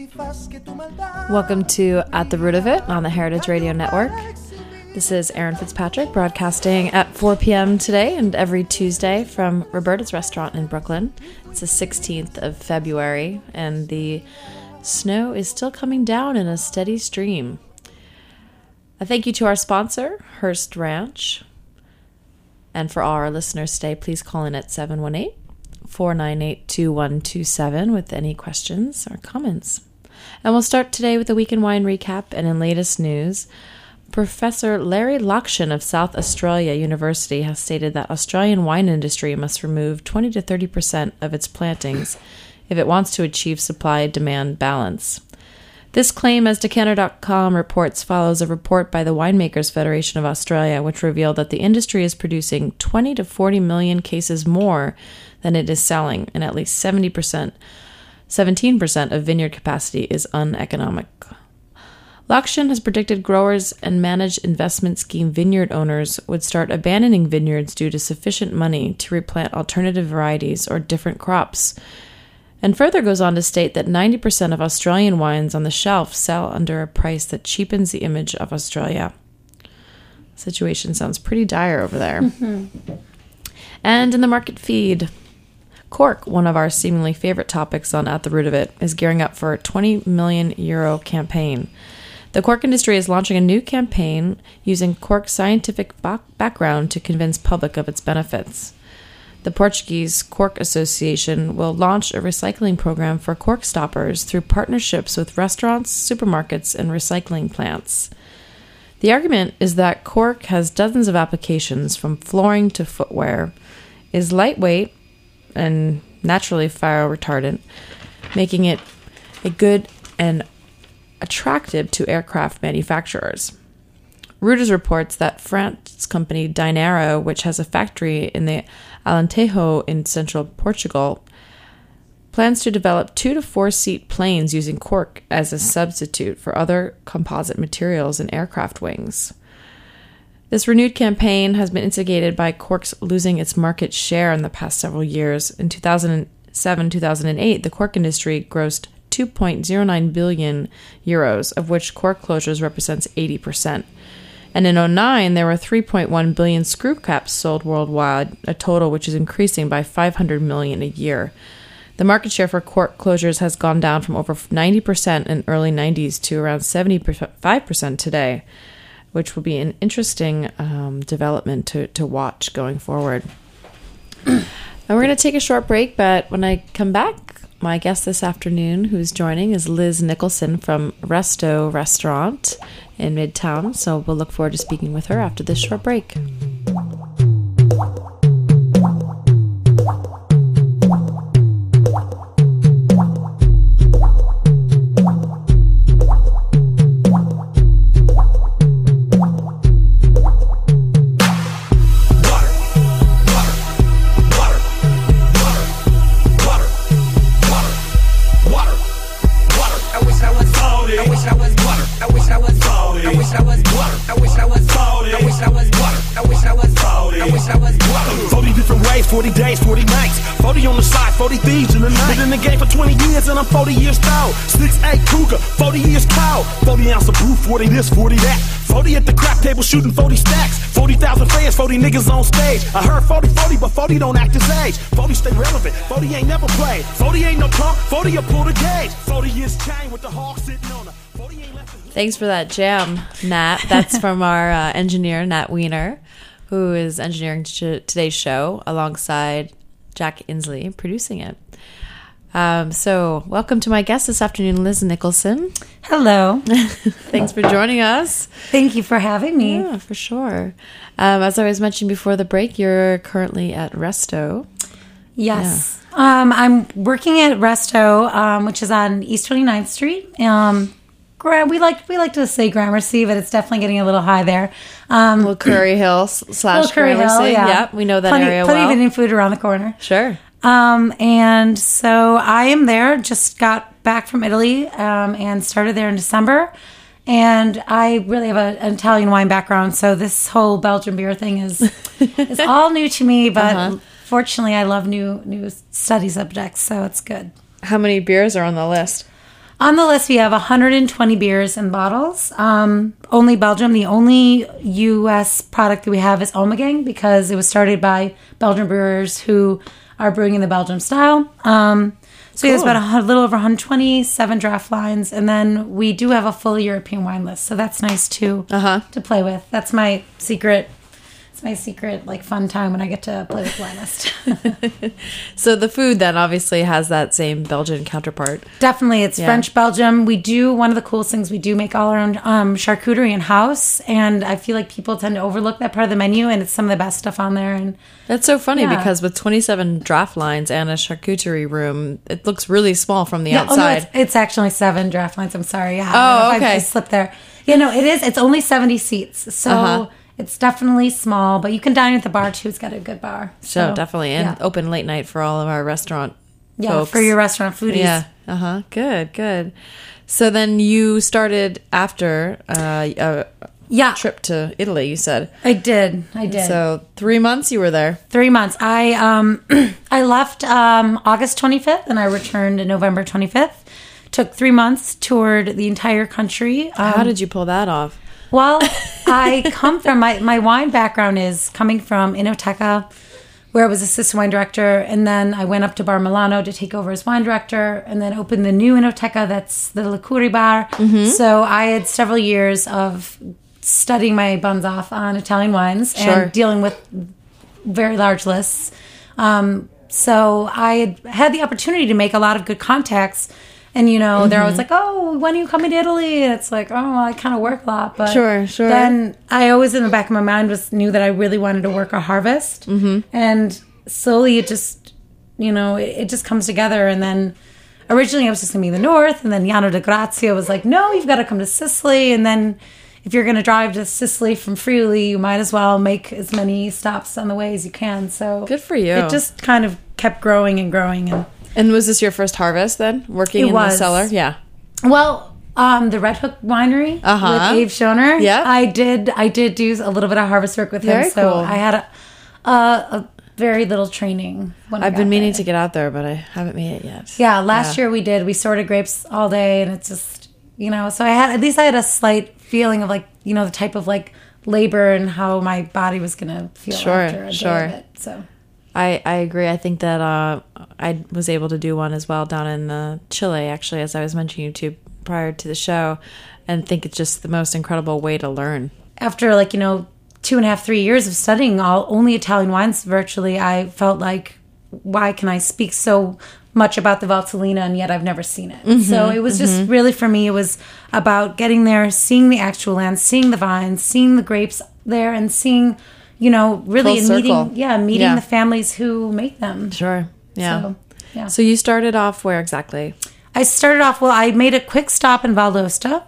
Welcome to At the Root of It on the Heritage Radio Network. This is Erin Fitzpatrick broadcasting at 4 p.m. today and every Tuesday from Roberta's Restaurant in Brooklyn. It's the 16th of February and the snow is still coming down in a steady stream. A thank you to our sponsor, Hearst Ranch. And for all our listeners today, please call in at 718-498-2127 with any questions or comments. And we'll start today with a Week in Wine recap. And in latest news, Professor Larry Lockshin of South Australia University has stated that Australian wine industry must remove 20 to 30% of its plantings if it wants to achieve supply-demand balance. This claim, as Decanter.com reports, follows a report by the Winemakers Federation of Australia, which revealed that the industry is producing 20 to 40 million cases more than it is selling, and at least 17% of vineyard capacity is uneconomic. Lockshin has predicted growers and managed investment scheme vineyard owners would start abandoning vineyards due to sufficient money to replant alternative varieties or different crops, and further goes on to state that 90% of Australian wines on the shelf sell under a price that cheapens the image of Australia. The situation sounds pretty dire over there. Mm-hmm. And in the market feed, Cork, one of our seemingly favorite topics on At the Root of It, is gearing up for a €20 million campaign. The cork industry is launching a new campaign using cork's scientific background to convince public of its benefits. The Portuguese Cork Association will launch a recycling program for cork stoppers through partnerships with restaurants, supermarkets, and recycling plants. The argument is that cork has dozens of applications from flooring to footwear, is lightweight and naturally fire retardant, making it a good and attractive to aircraft manufacturers. Reuters reports that France company Dinero, which has a factory in the Alentejo in central Portugal, plans to develop 2 to 4 seat planes using cork as a substitute for other composite materials in aircraft wings. This renewed campaign has been instigated by cork's losing its market share in the past several years. In 2007-2008, the cork industry grossed €2.09 billion, of which cork closures represents 80%. And in 2009, there were 3.1 billion screw caps sold worldwide, a total which is increasing by 500 million a year. The market share for cork closures has gone down from over 90% in early 90s to around 75% today, which will be an interesting development to watch going forward. And we're going to take a short break, but when I come back, my guest this afternoon who's joining is Liz Nicholson from Resto Restaurant in Midtown, so we'll look forward to speaking with her after this short break. Been in the game for 20 years and I'm 40 years old. 6'8" Cougar, 40 years cold. 40 ounce of brew, 40 this, 40 that. 40 at the crap table shooting 40 stacks. 40,000 fans, 40 niggas on stage. I heard 40, but 40 don't act his age. 40 stay relevant, 40 ain't never played. 40 ain't no punk, 40 will pull the gauge. 40 years chain with the hawk sitting on her. 40 ain't left. Thanks for that jam, Nat. That's from our engineer, Nat Wiener, who is engineering today's show alongside Jack Inslee, producing it. So welcome to my guest this afternoon, Liz Nicholson. Hello. Thanks for joining us. Thank you for having me. Yeah, for sure. As I was mentioning before the break, you're currently at Resto. Yes. Yeah. I'm working at Resto, which is on East 29th Street. We like to say Gramercy, but it's definitely getting a little high there. Little Curry Hill / Gramercy. Yeah. Yep, we know that area well. Plenty of Indian food around the corner. Sure. And so I am there, just got back from Italy, and started there in December. And I really have an Italian wine background, so this whole Belgian beer thing is all new to me, but fortunately I love new study subjects, so it's good. How many beers are on the list? On the list, we have 120 beers and bottles. Only Belgium. The only U.S. product that we have is Ommegang because it was started by Belgian brewers who are brewing in the Belgium style. So there's about a little over 127 draft lines, and then we do have a full European wine list. So that's nice too to play with. That's my secret. It's my secret, like, fun time when I get to play with wine list. So the food then obviously has that same Belgian counterpart. Definitely. It's French Belgium. We do, one of the coolest things, we do make all our own charcuterie in-house. And I feel like people tend to overlook that part of the menu, and it's some of the best stuff on there. And that's so funny because with 27 draft lines and a charcuterie room, it looks really small from the outside. Oh, no, it's actually 7 draft lines. I'm sorry. Yeah, oh, okay. I slipped there. Yeah, no, it is. It's only 70 seats. So... It's definitely small, but you can dine at the bar too. It's got a good bar. So definitely. And open late night for all of our restaurant folks. For your restaurant foodies. Yeah. Good. So then you started after a trip to Italy, you said. I did. So 3 months you were there. 3 months. I I left August 25th and I returned November 25th. Took 3 months, toured the entire country. How did you pull that off? Well, I come from, my wine background is coming from Enoteca, where I was assistant wine director, and then I went up to Bar Milano to take over as wine director, and then opened the new Enoteca, that's the Liquori Bar. Mm-hmm. So I had several years of studying my buns off on Italian wines and dealing with very large lists. So I had the opportunity to make a lot of good contacts. And, they're always like, oh, when are you coming to Italy? And it's like, oh, I kind of work a lot. But sure. Then I always, in the back of my mind, knew that I really wanted to work a harvest. Mm-hmm. And slowly it just, it just comes together. And then originally I was just going to be in the north. And then Llano di Grazia was like, no, you've got to come to Sicily. And then if you're going to drive to Sicily from Friuli, you might as well make as many stops on the way as you can. So good for you. It just kind of kept growing and growing. And was this your first harvest then, working in the cellar? Yeah. Well, the Red Hook Winery with Abe Schoner. Yeah. I did do a little bit of harvest work with him. Very so cool. I had a very little training when I've been meaning to get out there, but I haven't made it yet. Yeah, last year we did. We sorted grapes all day, and it's just, so I had a slight feeling of, like, the type of, like, labor and how my body was going to feel after a day of it. So I agree. I think that I was able to do one as well down in Chile, actually, as I was mentioning to you prior to the show, and think it's just the most incredible way to learn. After, 2.5, 3 years of studying only Italian wines virtually, I felt like, why can I speak so much about the Valtellina and yet I've never seen it? Mm-hmm, so it was just really, for me, it was about getting there, seeing the actual land, seeing the vines, seeing the grapes there, and seeing... really meeting the families who make them. Sure. Yeah. So you started off where exactly? I started off, I made a quick stop in Val d'Aosta.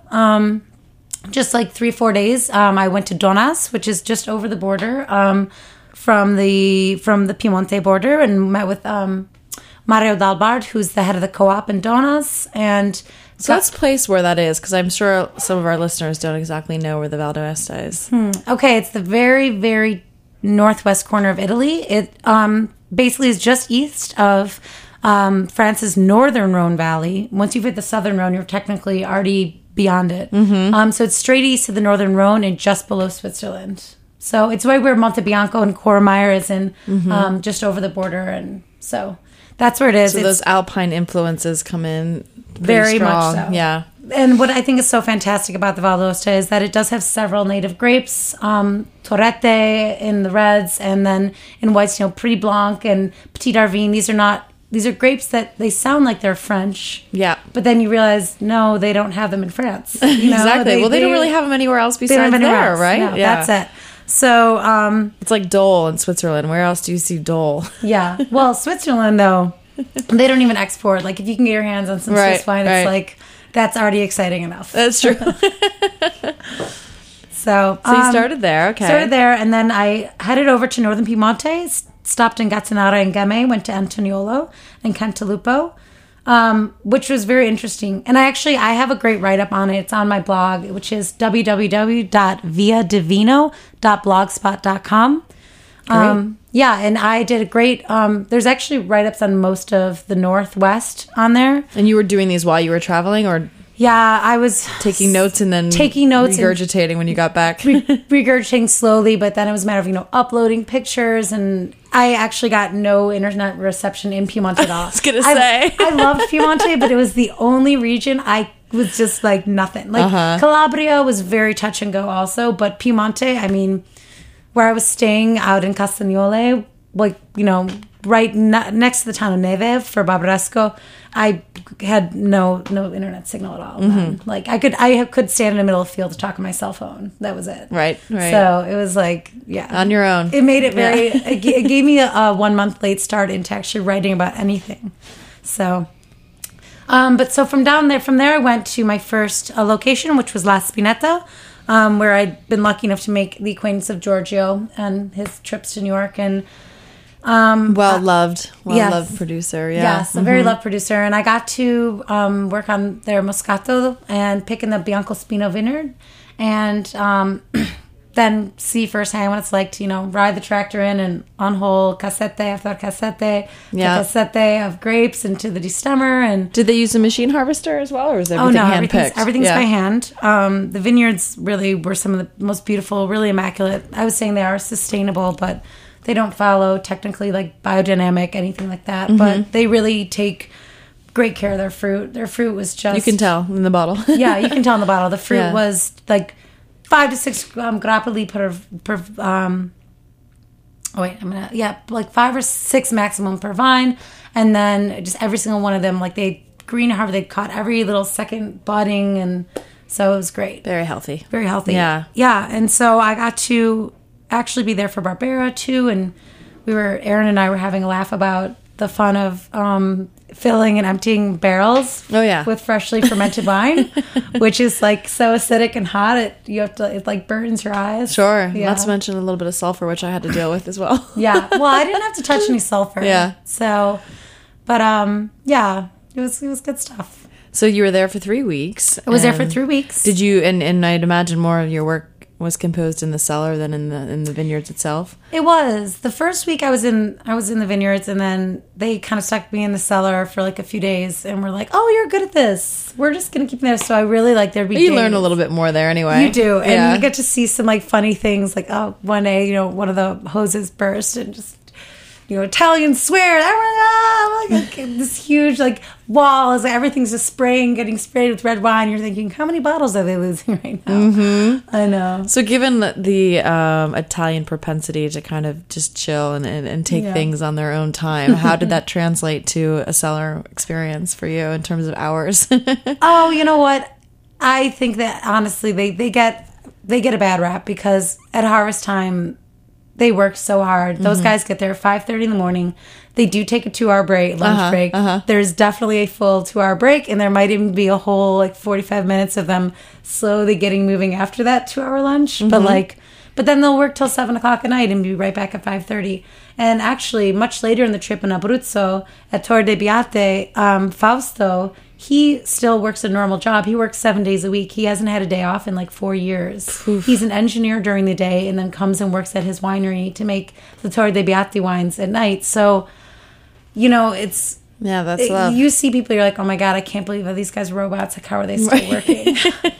Just like 3-4 days. I went to Donas, which is just over the border from the Piemonte border, and met with Mario Dalbard, who's the head of the co-op in Donas. And so let's place where that is, because I'm sure some of our listeners don't exactly know where the Val d'Aosta is. Okay, it's the very, very northwest corner of Italy. It basically is just east of France's northern Rhone Valley. Once you've hit the southern Rhone, you're technically already beyond it. Mm-hmm. So it's straight east of the northern Rhone and just below Switzerland. So it's right where Montebianco and Courmayeur is in, just over the border. And so that's where it is. So those Alpine influences come in very strong. much so. Yeah. And what I think is so fantastic about the Val d'Aosta is that it does have several native grapes, Torrette in the reds, and then in whites, Prix Blanc and Petit Arvin. These are grapes that they sound like they're French. Yeah. But then you realize, no, they don't have them in France. Exactly. They don't really have them anywhere else besides there, right? No, yeah. That's it. So it's like Dole in Switzerland. Where else do you see Dole? Yeah. Well, Switzerland, though, they don't even export. Like, if you can get your hands on some Swiss wine, it's like, that's already exciting enough. That's true. So you started there, okay. Started there, and then I headed over to Northern Piemonte, stopped in Gattinara and Gemme, went to Antoniolo and Cantalupo, which was very interesting. And I have a great write-up on it. It's on my blog, which is www.viadivino.blogspot.com. Yeah, and I did a great. There's actually write-ups on most of the Northwest on there. And you were doing these while you were traveling, or Yeah, I was taking notes and then regurgitating when you got back? regurgitating slowly, but then it was a matter of, uploading pictures, and I actually got no internet reception in Piemonte at all. I was gonna say. I loved Piemonte, but it was the only region I was just like nothing. Like Calabria was very touch and go also, but Piemonte, I mean, where I was staying out in Castagnole, like, right next to the town of Neve for Barbaresco, I had no internet signal at all. Like I could stand in the middle of the field to talk on my cell phone. That was it. Right. So it was like, on your own. It made it very. It gave me a 1 month late start into actually writing about anything. So, but so from there I went to my first location, which was La Spinetta, where I'd been lucky enough to make the acquaintance of Giorgio and his trips to New York and. Well-loved producer, yeah. Yes, a very loved producer. And I got to work on their Moscato and pick in the Biancospino vineyard and then see firsthand what it's like to, ride the tractor in and unhole cassette after cassette, cassette of grapes into the destemmer. And did they use a machine harvester as well, or was everything hand-picked? Everything's by hand. The vineyards really were some of the most beautiful, really immaculate. I was saying they are sustainable, but... They don't follow technically like biodynamic, anything like that, but they really take great care of their fruit. Their fruit was just... You can tell in the bottle. Yeah, you can tell in the bottle. The fruit was like 5 to 6 grappoli like 5 or 6 maximum per vine. And then just every single one of them, like they'd caught every little second budding. And so it was great. Very healthy. Very healthy. Yeah. Yeah. And so I got to actually be there for Barbera too, and Aaron and I were having a laugh about the fun of filling and emptying barrels with freshly fermented wine, which is like so acidic and hot it like burns your eyes. Sure. Not to mention a little bit of sulfur, which I had to deal with as well. Yeah. Well, I didn't have to touch any sulfur. Yeah. So but it was good stuff. So you were there for 3 weeks. I was there for 3 weeks. Did you and I'd imagine more of your work was composed in the cellar than in the vineyards itself? It was. The first week I was in the vineyards, and then they kind of stuck me in the cellar for like a few days, and were like, "Oh, you're good at this. We're just gonna keep you there." So I really like there'd be. You learn a little bit more there anyway. You do, and you get to see some like funny things. Like one day, one of the hoses burst, and just. Italians swear. Like this huge like wall is like, everything's just getting sprayed with red wine. You're thinking, how many bottles are they losing right now? I know. So given the Italian propensity to kind of just chill and take things on their own time, how did that translate to a cellar experience for you in terms of hours? Oh, you know what? I think that honestly they get a bad rap because at harvest time they work so hard. Those guys get there at 5:30 in the morning. They do take a 2-hour lunch break. There's definitely a full 2-hour break, and there might even be a whole like 45 minutes of them slowly getting moving after that 2-hour lunch. But then they'll work till 7 o'clock at night and be right back at 5:30. And actually, much later in the trip in Abruzzo at Torre de Biate, Fausto, he still works a normal job. He works 7 days a week. He hasn't had a day off in like 4 years. Oof. He's an engineer during the day and then comes and works at his winery to make the Torre de Biate wines at night. So, it's... Yeah, that's love. You see people, you're like, oh my God, I can't believe that these guys are robots. Like, how are they still working?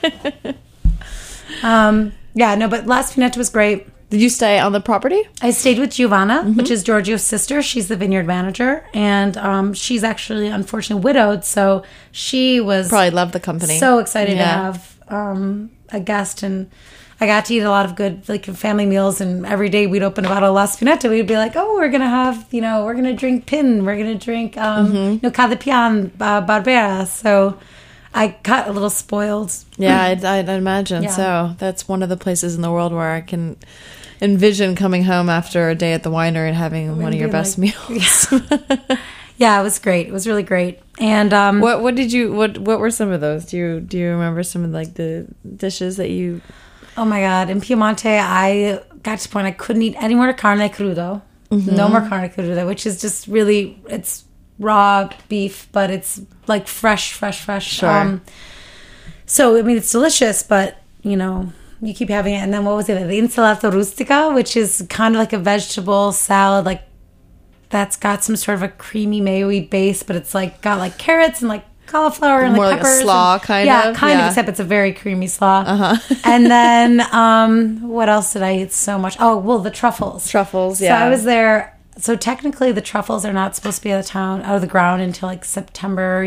But La Spinetta was great. Did you stay on the property? I stayed with Giovanna, which is Giorgio's sister. She's the vineyard manager, and she's actually unfortunately widowed, so she was... Probably loved the company. So excited to have a guest, and I got to eat a lot of good like family meals, and every day we'd open a bottle of La Spinetta. We'd be like, oh, we're going to have, we're going to drink Pin, we're going to drink, Cadapian, Barbera, so... I got a little spoiled. Yeah, I'd imagine so. That's one of the places in the world where I can envision coming home after a day at the winery and having one of your best meals. Yeah, it was great. It was really great. And what were some of those? Do you remember some of like the dishes that you? Oh my God! In Piemonte, I got to the point I couldn't eat any more carne crudo. No more carne crudo, which is just really it's. Raw beef, but it's like fresh. Sure. So, I mean, it's delicious, but, you keep having it. And then what was it? The insalata rustica, which is kind of like a vegetable salad, like that's got some sort of a creamy mayo-y base, but it's like got like carrots and like cauliflower and more like peppers. Like a slaw and, kind of. Yeah, kind of, except it's a very creamy slaw. And then what else did I eat so much? Oh, well, the truffles. Truffles, yeah. So I was there. So technically the truffles are not supposed to be out of the ground until like September,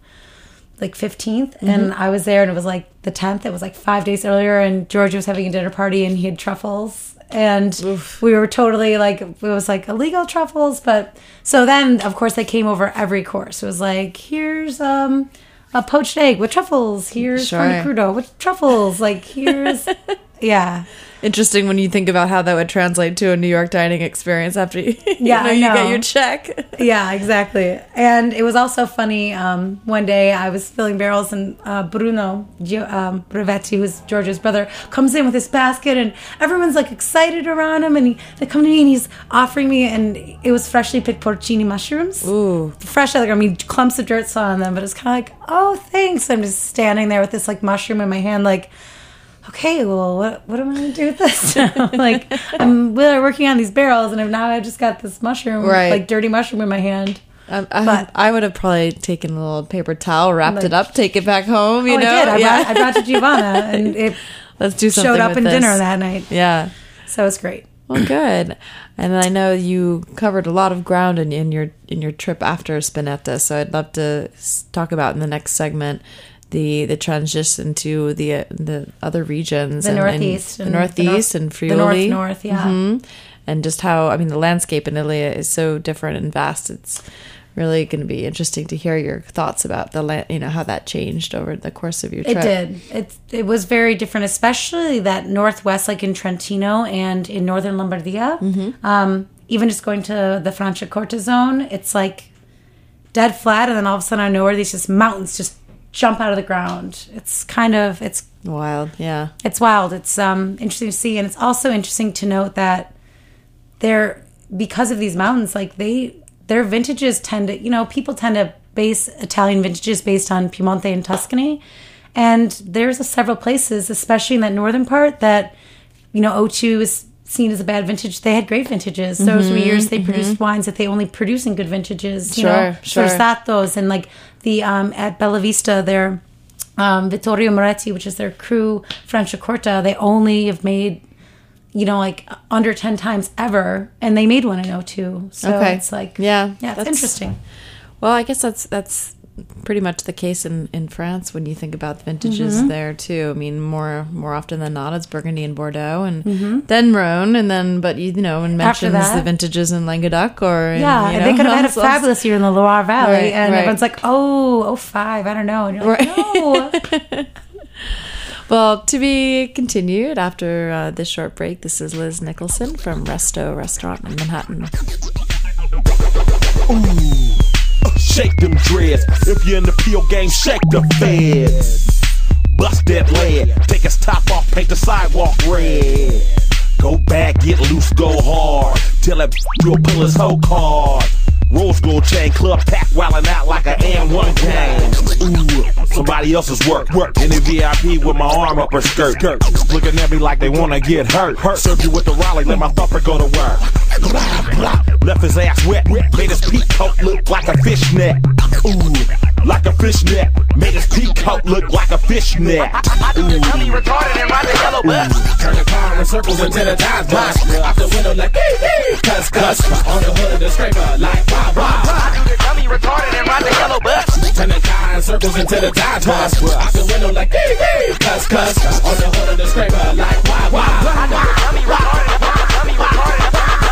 like 15th. And I was there and it was like the 10th. It was like 5 days earlier and George was having a dinner party and he had truffles. And we were totally like, it was like illegal truffles. But so then, of course, they came over every course. It was like, here's a poached egg with truffles. Here's carne crudo with truffles. Like, here's, yeah. Interesting when you think about how that would translate to a New York dining experience after you, you get your check. Yeah, exactly. And it was also funny. One day I was filling barrels and Bruno Brevetti, who's George's brother, comes in with his basket and everyone's like excited around him. And they come to me and he's offering me, and it was freshly picked porcini mushrooms. Ooh. Fresh, clumps of dirt still on them, but it's kind of like, oh, thanks. I'm just standing there with this like mushroom in my hand, like, okay, well, what am I going to do with this? Like, I'm working on these barrels, and now I've just got this mushroom, like dirty mushroom in my hand. I would have probably taken a little paper towel, wrapped it up, take it back home. You know, I did. I brought it to Giovanna, and it Let's do something showed up with in this. dinner that night. Yeah, so it's great. Well, good. And I know you covered a lot of ground in your trip after Spinetta, so I'd love to talk about in the next segment the transition to the other regions, the Northeast, and Friuli, the North, yeah, and just how the landscape in Italy is so different and vast. It's really going to be interesting to hear your thoughts about how that changed over the course of your trip. It did. It was very different, especially that northwest, like in Trentino and in northern Lombardia. Even just going to the Franciacorta zone, it's like dead flat, and then all of a sudden out of nowhere, these just mountains just jump out of the ground. It's wild. Yeah, it's wild. It's interesting to see, and it's also interesting to note that because of these mountains, like their vintages tend to, people tend to base Italian vintages based on Piemonte and Tuscany, and there's several places, especially in that northern part, that O2 is seen as a bad vintage. They had great vintages. Those were years they produced wines that they only produce in good vintages. Sforzatos, and like the at Bella Vista, their Vittorio Moretti, which is their Cru Franciacorta, they only have made like under 10 times ever, and they made one in O2. So it's like it's interesting. Well, I guess that's pretty much the case in France when you think about the vintages there too. I mean, more often than not, it's Burgundy and Bordeaux, and then Rhone, and then and mentions the vintages in Languedoc or they could have had a fabulous year in the Loire Valley, and everyone's like, 05, I don't know, and you're like, no. Well, to be continued after this short break. This is Liz Nicholson from Resto Restaurant in Manhattan. Ooh. Shake them dreads. If you're in the PO game, shake the feds. Bust that lead. Take his top off, paint the sidewalk red. Go back, get loose, go hard. Tell that you'll pull his whole card. Rose gold chain, club pack, wildin' out like an N1 gang. Ooh, somebody else's work. In the VIP with my arm up her skirt. Looking at me like they wanna get hurt. Serve you with the Raleigh, let my thumper go to work. Left his ass wet, made his peacoat look like a fishnet. Ooh, like a fishnet. Made his peacoat look like a fishnet. Ooh. Retarded and ride the yellow bus. Turn the car in circles until the time's bust. Out the window like cuss. On the hood of the scraper like wah wah. I do the dummy retarded and ride the yellow bus. Turn the car in circles until the time's bust. Out the window like cuss. On the hood of the scraper like wah wah. I do the dummy retarded.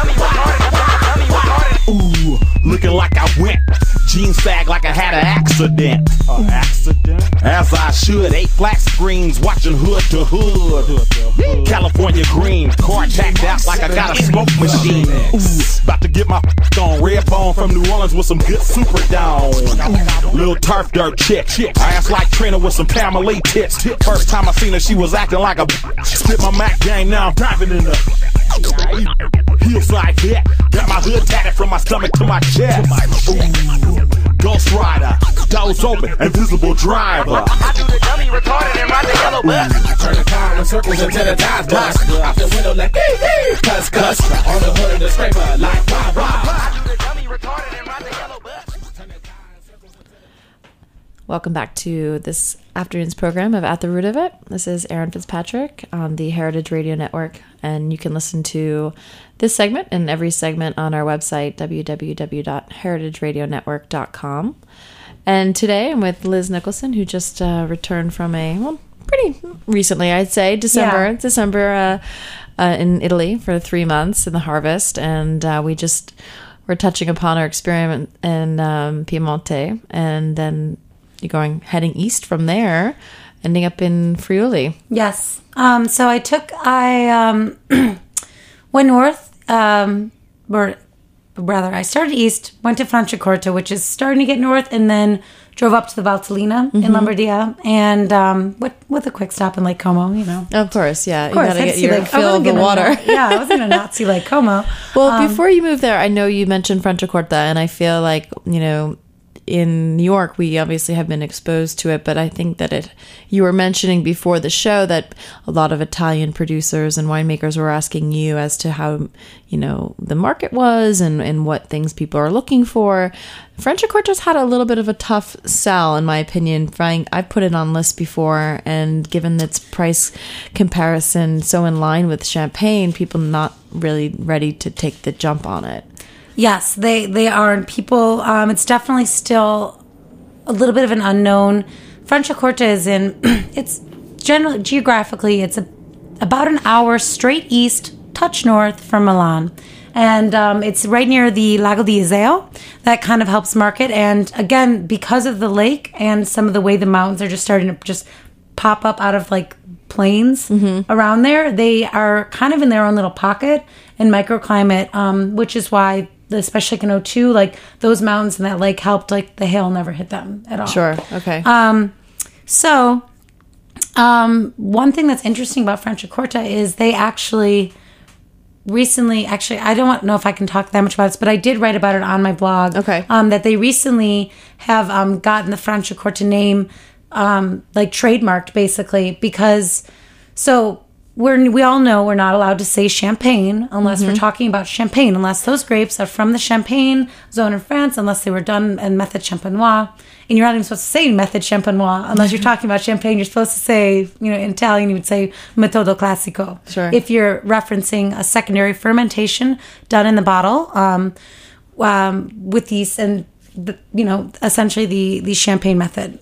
Ooh, looking like I went. Jeans sag like I had an accident. As I should. 8 flat screens watching hood to hood. California green. Car tacked out like I got a smoke machine. Ooh, about to get my on red bone from New Orleans with some good super down. Little turf dirt chick. Ass like Trina with some Pamela tits. First time I seen her, she was acting like a spit my Mac game, now I'm diving in the heels like that. Got my hood tatted from my stomach to my chest. Ooh, Ghost Rider, doors open, invisible driver. I do the dummy retarded and ride the yellow bus. Turn the car in circles until the tires bust. Out the window like cuss, cuss. On the hood of the scraper like rah, rah. The dummy retarded and ride the yellow bus. Welcome back to this afternoon's program of At the Root of It. This is Erin Fitzpatrick on the Heritage Radio Network, and you can listen to this segment and every segment on our website, www.heritageradionetwork.com. And today I'm with Liz Nicholson, who just returned from pretty recently, I'd say, December in Italy for 3 months in the harvest, and we're touching upon our experiment in Piemonte, and then heading east from there, ending up in Friuli. Yes. So I went north, or rather, I started east, went to Franciacorta, which is starting to get north, and then drove up to the Valtellina in Lombardia, and with a quick stop in Lake Como, Of course, yeah. Of course, you got to get your fill of the water. I wasn't going to not see Lake Como. Well, before you moved there, I know you mentioned Franciacorta, and I feel like, in New York, we obviously have been exposed to it, but I think that you were mentioning before the show that a lot of Italian producers and winemakers were asking you as to how, the market was and what things people are looking for. Franciacorta's had a little bit of a tough sell, in my opinion. I've put it on lists before, and given its price comparison so in line with Champagne, people not really ready to take the jump on it. Yes, they are. And people, it's definitely still a little bit of an unknown. Franciacorta is it's generally, geographically, it's about an hour straight east, touch north from Milan. And it's right near the Lago di Iseo. That kind of helps market. And again, because of the lake and some of the way the mountains are just starting to just pop up out of like plains around there, they are kind of in their own little pocket and microclimate, which is why especially in 2002, like those mountains and that lake helped, like the hail never hit them at all. Sure. Okay. So one thing that's interesting about Franciacorta is they actually recently, I don't know if I can talk that much about this, but I did write about it on my blog. Okay. That they recently have gotten the Franciacorta name like trademarked, basically, because we all know we're not allowed to say Champagne unless we're talking about Champagne, unless those grapes are from the Champagne zone in France, unless they were done in Method Champenois. And you're not even supposed to say Method Champenois unless you're talking about Champagne. You're supposed to say, in Italian, you would say Metodo Classico. Sure. If you're referencing a secondary fermentation done in the bottle with these, and essentially the Champagne method.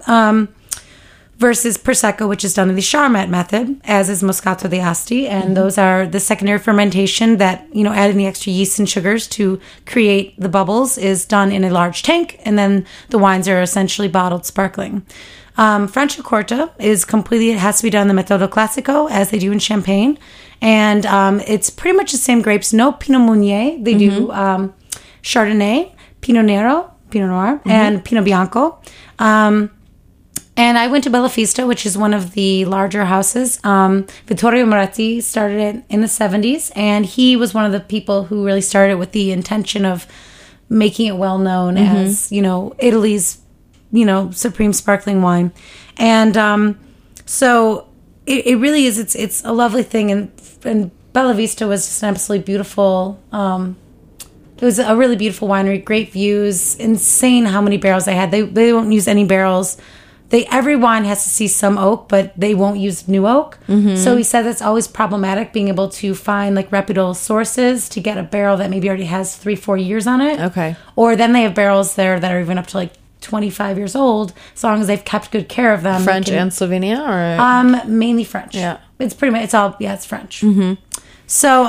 Versus Prosecco, which is done in the Charmat method, as is Moscato d'Asti. And those are the secondary fermentation that, adding the extra yeast and sugars to create the bubbles is done in a large tank. And then the wines are essentially bottled sparkling. Franciacorta is it has to be done in the Metodo Classico, as they do in Champagne. And it's pretty much the same grapes. No Pinot Meunier. They do Chardonnay, Pinot Nero, Pinot Noir, and Pinot Bianco. And I went to Bellafista, which is one of the larger houses. Vittorio Moretti started it in the 70s, and he was one of the people who really started with the intention of making it well known as, Italy's, supreme sparkling wine. And so it really is, it's a lovely thing. And Bellavista was just an absolutely beautiful, it was a really beautiful winery, great views, insane how many barrels they had. They won't use any barrels. Every wine has to see some oak, but they won't use new oak. So he said that's always problematic, being able to find like reputable sources to get a barrel that maybe already has 3-4 years on it. Okay. Or then they have barrels there that are even up to like 25 years old, as long as they've kept good care of them. French and Slovenia, or mainly French. Yeah. It's pretty much, it's French. So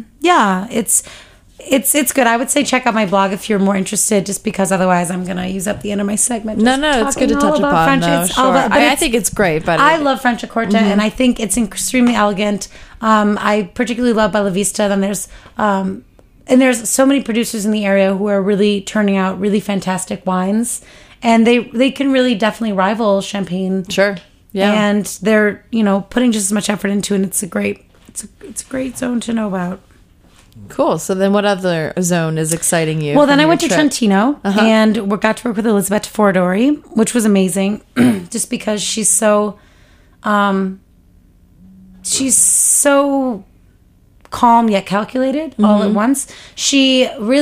it's good. I would say check out my blog if you're more interested, just because otherwise I'm going to use up the end of my segment. No, it's good to touch upon. No, sure. I think it's great. But I love Franciacorta, and I think it's extremely elegant. I particularly love Bellavista. Then there's so many producers in the area who are really turning out really fantastic wines, and they can really definitely rival Champagne. Sure. Yeah. And they're, putting just as much effort into it, and it's a great zone to know about. Cool. So then what other zone is exciting you? Well, then I went to Trentino and got to work with Elisabetta Foradori, which was amazing just because she's so She's so calm yet calculated all at once. She's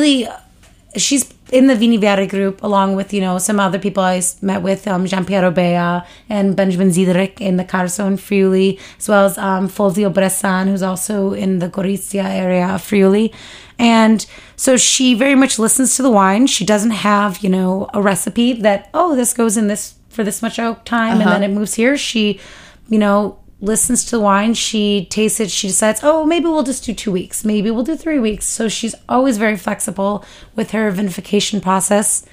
in the Vini Vieri group along with, some other people I met with, Giampiero Bea and Benjamin Ziedrich in the Carso in Friuli, as well as Fulvio Bressan, who's also in the Gorizia area of Friuli. And so she very much listens to the wine. She doesn't have, a recipe that, this goes in this for this much oak time and then it moves here. She, listens to the wine, she tastes it, she decides, maybe we'll just do 2 weeks, maybe we'll do 3 weeks. So she's always very flexible with her vinification process.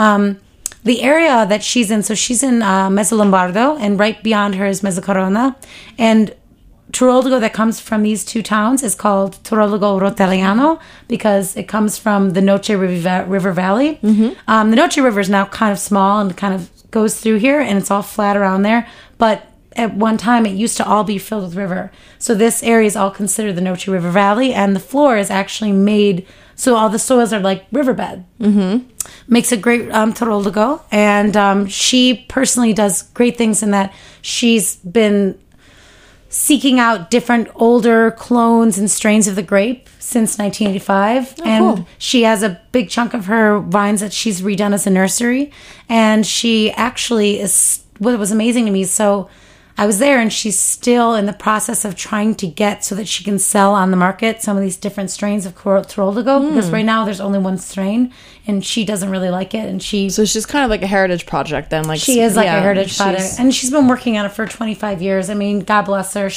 The area that she's in, so she's in Mezzolombardo, and right beyond her is Mezzocorona, and Turoldigo that comes from these two towns is called Turoldigo Rotelliano because it comes from the Noce River Valley. The Noce River is now kind of small and kind of goes through here, and it's all flat around there, but at one time, it used to all be filled with river. So this area is all considered the Noce River Valley, and the floor is actually made, so all the soils are like riverbed. Makes a great Turoldigo, and she personally does great things in that she's been seeking out different older clones and strains of the grape since 1985. And she has a big chunk of her vines that she's redone as a nursery. And she actually is, what was amazing to me, so I was there and she's still in the process of trying to get so that she can sell on the market some of these different strains of Turoldigo because right now there's only one strain and she doesn't really like it. And so she's kind of like a heritage project then. Like she is like a heritage project. And she's been working on it for 25 years. I mean, God bless her.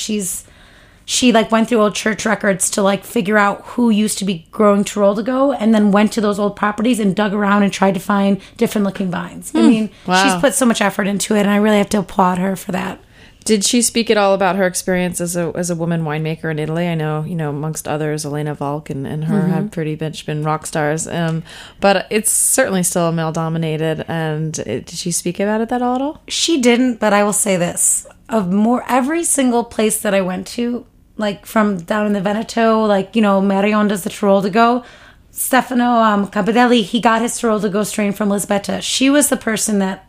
She like went through old church records to like figure out who used to be growing Turoldigo and then went to those old properties and dug around and tried to find different looking vines. I mean, she's put so much effort into it and I really have to applaud her for that. Did she speak at all about her experience as a woman winemaker in Italy? I know, amongst others, Elena Valk and her have pretty much been rock stars. But it's certainly still male-dominated. And did she speak about it at all? She didn't, but I will say this. Every single place that I went to, like from down in the Veneto, like, Marion does the Turoldigo. Stefano Capodelli, he got his Turoldigo strain from Lisbetta. She was the person that,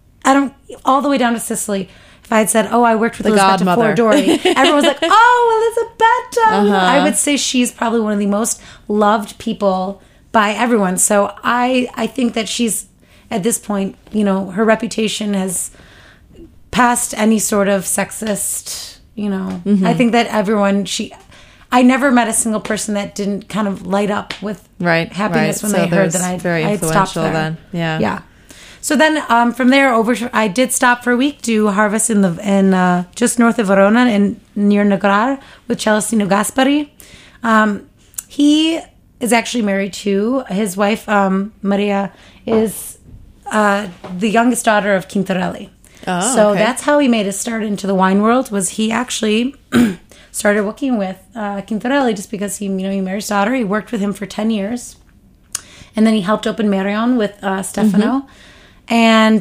all the way down to Sicily, if I had said, I worked with Elisabetta Fordori, everyone was like, Elisabetta. I would say she's probably one of the most loved people by everyone. So I think that she's, at this point, her reputation has passed any sort of sexist, I think that everyone, I never met a single person that didn't kind of light up with happiness when they heard that I had stopped there. Then. Yeah. So then from there I did stop for a week, do harvest in just north of Verona and near Negrar with Celestino Gaspari. He is actually married to his wife, Maria, is the youngest daughter of Quintarelli. That's how he made his start into the wine world. Was he actually started working with Quintarelli just because he married his daughter. He worked with him for 10 years, and then he helped open Marion with Stefano. And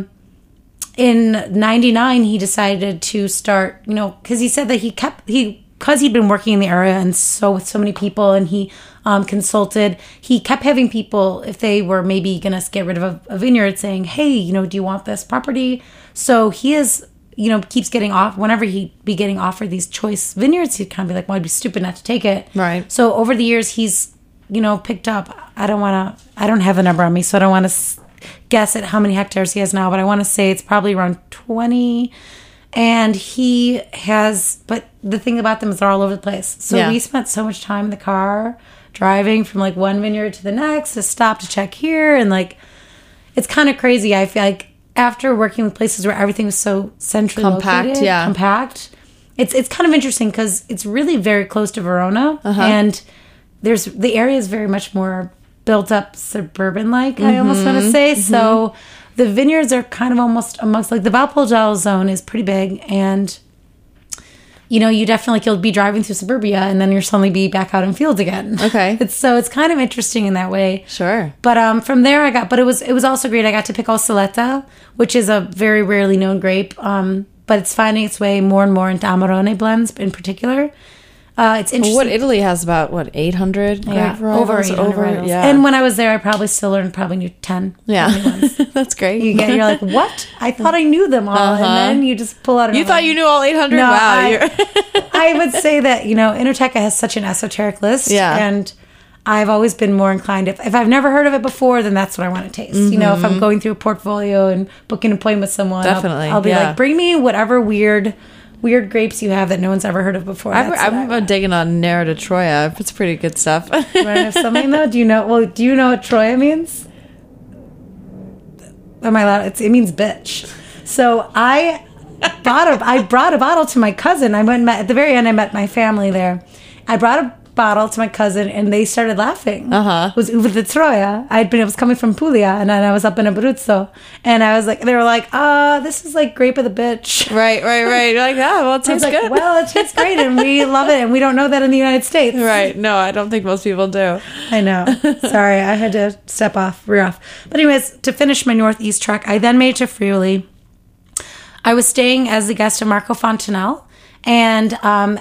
in 99, he decided to start, because he said that because he'd been working in the area and so with so many people and he consulted, he kept having people, if they were maybe going to get rid of a vineyard, saying, hey, do you want this property? So he is, keeps getting off, whenever he'd be getting offered these choice vineyards, he'd kind of be like, well, I'd be stupid not to take it. Right. So over the years, he's, picked up, I don't have a number on me, so I don't want to guess at how many hectares he has now, but I want to say it's probably around 20. And he has, but the thing about them is they're all over the place. So we spent so much time in the car driving from like one vineyard to the next, to stop to check here. And like, it's kind of crazy. I feel like after working with places where everything was so centrally located, compact, it's kind of interesting because it's really very close to Verona. And the area is very much more built up suburban-like, I almost want to say. So the vineyards are kind of almost amongst, like the Valpoggio zone is pretty big, and you definitely you'll be driving through suburbia and then you'll suddenly be back out in fields again. Okay. It's kind of interesting in that way. Sure. But from there it was also great. I got to pick Ossoletta, which is a very rarely known grape, but it's finding its way more and more into Amarone blends in particular. It's interesting. What Italy has about 800 grape varietals? Over 800 varietals. Yeah. And when I was there, I probably still learned knew 10. Yeah. That's great. You're like, what? I thought I knew them all, and then you just pull out. You thought you knew all 800? No, Wow. I would say that Enoteca has such an esoteric list, and I've always been more inclined. If I've never heard of it before, then that's what I want to taste. If I'm going through a portfolio and booking an appointment with someone, definitely, I'll be like, bring me whatever weird grapes you have that no one's ever heard of before. I'm digging on Nero de Troya. It's pretty good stuff. Want to have something though? Do you know what Troya means? Am I allowed? It means bitch. So I brought a bottle to my cousin. I went and at the very end. I met my family there. I brought a bottle to my cousin, and they started laughing. It was Uva de Troia. I was coming from Puglia, and then I was up in Abruzzo, and I was like, they were like, this is like grape of the bitch. Right. You're like, well, it tastes good. Well, it tastes great, and we love it, and we don't know that in the United States. Right. No, I don't think most people do. I know. Sorry, I had to rear off. But anyways, to finish my Northeast trek, I then made it to Friuli. I was staying as the guest of Marco Fontanelle, and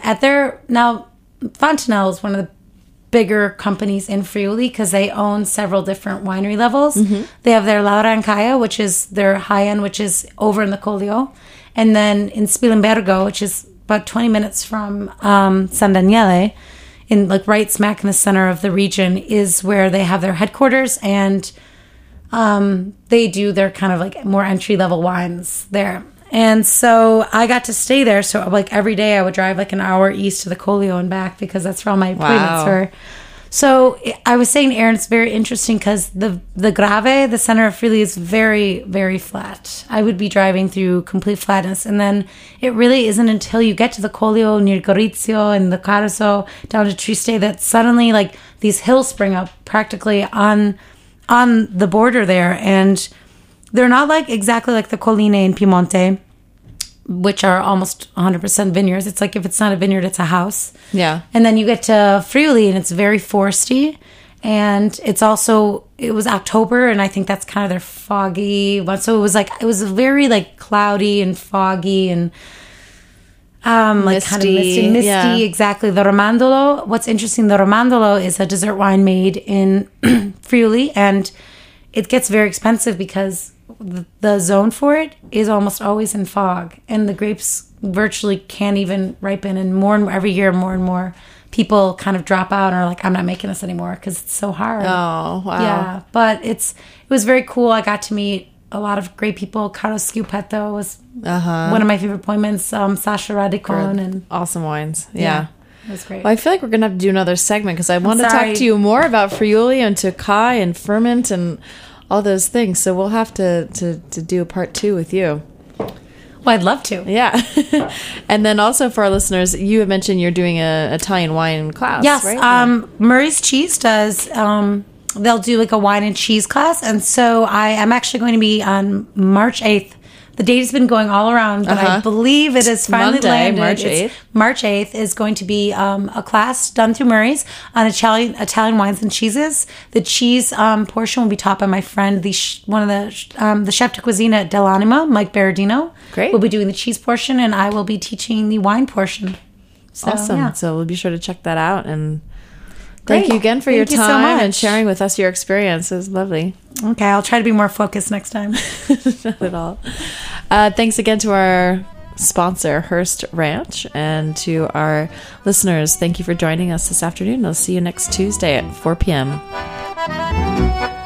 Fontanelle is one of the bigger companies in Friuli because they own several different winery levels. They have their Laura Ancaia, which is their high-end, which is over in the Collio. And then in Spilimbergo, which is about 20 minutes from San Daniele, right smack in the center of the region, is where they have their headquarters, and they do their kind of like more entry-level wines there. And so I got to stay there. So like every day I would drive like an hour east to the Collio and back because that's where all my appointments were. So I was saying, Aaron, it's very interesting because the Grave, the center of Friuli, is very, very flat. I would be driving through complete flatness. And then it really isn't until you get to the Collio near Gorizio and the Carso down to Trieste that suddenly like these hills spring up practically on the border there. And they're not like exactly like the Colline in Piemonte, which are almost 100% vineyards. It's like if it's not a vineyard, it's a house. Yeah. And then you get to Friuli, and it's very foresty. And it was October, and I think that's kind of their foggy one. So it was very like cloudy and foggy and like kind of misty. Yeah. Exactly. The Romandolo. What's interesting, the Romandolo is a dessert wine made in Friuli, and it gets very expensive because the zone for it is almost always in fog, and the grapes virtually can't even ripen. And every year, more and more people kind of drop out and are like, I'm not making this anymore because it's so hard. Oh, wow. Yeah, but it was very cool. I got to meet a lot of great people. Carlos Schiuppetto was one of my favorite appointments. Sasha Radicon and awesome wines. Yeah. It was great. Well, I feel like we're going to have to do another segment because I want to talk to you more about Friuli and Tokai and ferment and all those things. So we'll have to do a part 2 with you. Well, I'd love to. Yeah. And then also for our listeners, you have mentioned you're doing an Italian wine class, yes, right? Murray's Cheese does. They'll do like a wine and cheese class. And so I am actually going to be on March 8th. The date has been going all around, but I believe it is finally Monday, landed. March 8th. March 8th is going to be a class done through Murray's on Italian wines and cheeses. The cheese portion will be taught by my friend, the chef de cuisine at Dell'Anima, Mike Berardino. Great. We'll be doing the cheese portion, and I will be teaching the wine portion. So, awesome. Yeah. So we'll be sure to check that out. And thank you again for your time and sharing with us your experience. It was lovely. Okay, I'll try to be more focused next time. Not at all. Thanks again to our sponsor, Hearst Ranch, and to our listeners. Thank you for joining us this afternoon. I'll see you next Tuesday at 4 p.m.